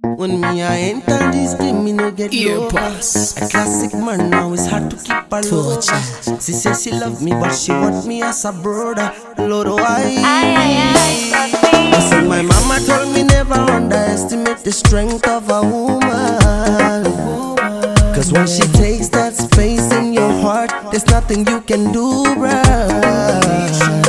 When me I enter this game, me no get low. A classic man now, it's hard to keep a low. She says she love me, but she want me as a brother. Lord, why? Listen, my mama told me never underestimate the strength of a woman. Cause when she takes that space in your heart, there's nothing you can do, bruh.